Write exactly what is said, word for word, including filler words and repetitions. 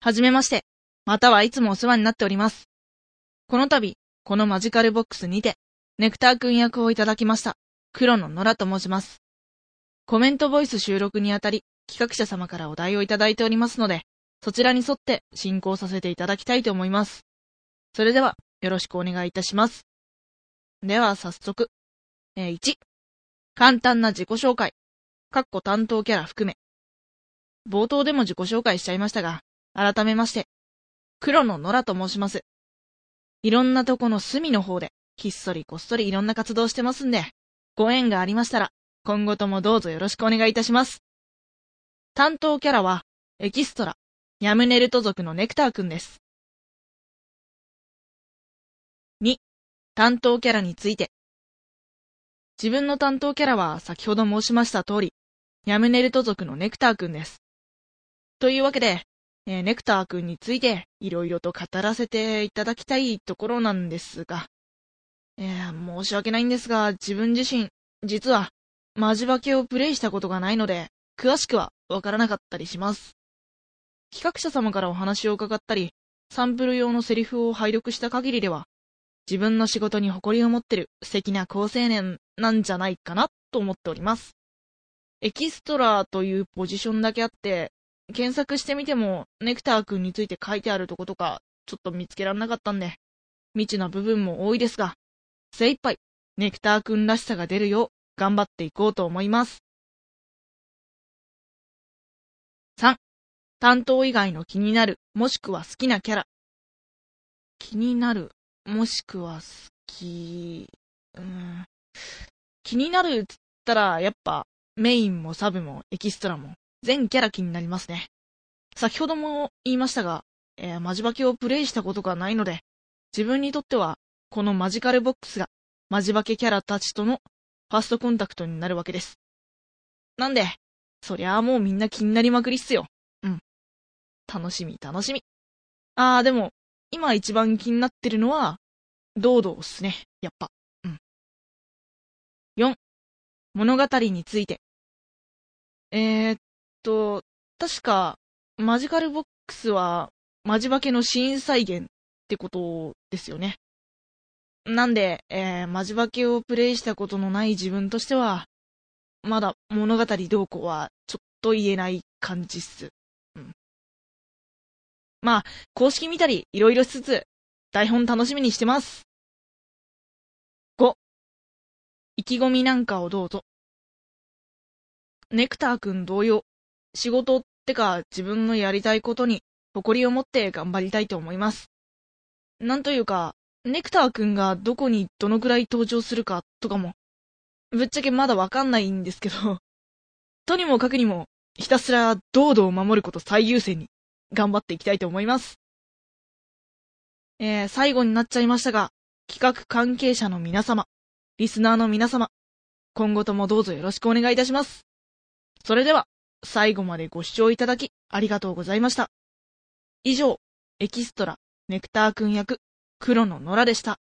はじめまして、またはいつもお世話になっております。この度、このマジカルボックスにて、ネクターくん役をいただきました、黒野ノラと申します。コメントボイス収録にあたり、企画者様からお題をいただいておりますので、そちらに沿って進行させていただきたいと思います。それでは、よろしくお願いいたします。では、早速。えー、いち、簡単な自己紹介。かっこ担当キャラ含め。冒頭でも自己紹介しちゃいましたが、改めまして、黒野ノラと申します。いろんなとこの隅の方で、ひっそりこっそりいろんな活動してますんで、ご縁がありましたら、今後ともどうぞよろしくお願いいたします。担当キャラは、エキストラ、ヤムネルト族のネクターくんです。に、担当キャラについて。自分の担当キャラは先ほど申しました通り、ヤムネルト族のネクターくんです。というわけで、えー、ネクターくんについていろいろと語らせていただきたいところなんですが、えー、申し訳ないんですが、自分自身、実は、マジバケをプレイしたことがないので、詳しくはわからなかったりします。企画者様からお話を伺ったり、サンプル用のセリフを拝読した限りでは、自分の仕事に誇りを持ってる素敵な好青年なんじゃないかなと思っております。エキストラというポジションだけあって、検索してみてもネクターくんについて書いてあるとことかちょっと見つけられなかったんで、未知な部分も多いですが、精一杯ネクターくんらしさが出るよう頑張っていこうと思います。さん、担当以外の気になるもしくは好きなキャラ。気になるもしくは好き、うーん、気になるっつったらやっぱメインもサブもエキストラも全キャラ気になりますね。先ほども言いましたが、えー、マジバケをプレイしたことがないので、自分にとってはこのマジカルボックスがマジバケキャラたちとのファーストコンタクトになるわけです。なんで、そりゃあもうみんな気になりまくりっすよ。うん。楽しみ楽しみ。あーでも、今一番気になってるのは、ドードーっすね、やっぱ。うん。よん、物語について。えー、っと、確か、マジカルボックスは、マジバケのシーン再現ってことですよね。なんで、えー、マジバケをプレイしたことのない自分としては、まだ物語どうこうはちょっと言えない感じっす。うん、まあ、公式見たりいろいろしつつ、台本楽しみにしてます。ご、意気込みなんかをどうぞ。ネクターくん同様、仕事ってか自分のやりたいことに誇りを持って頑張りたいと思います。なんというか、ネクターくんがどこにどのくらい登場するかとかも、ぶっちゃけまだわかんないんですけど、とにもかくにも、ひたすら堂々を守ること最優先に頑張っていきたいと思います。えー、最後になっちゃいましたが、企画関係者の皆様、リスナーの皆様、今後ともどうぞよろしくお願いいたします。それでは、最後までご視聴いただきありがとうございました。以上、エキストラ、ネクターくん役、黒野ノラでした。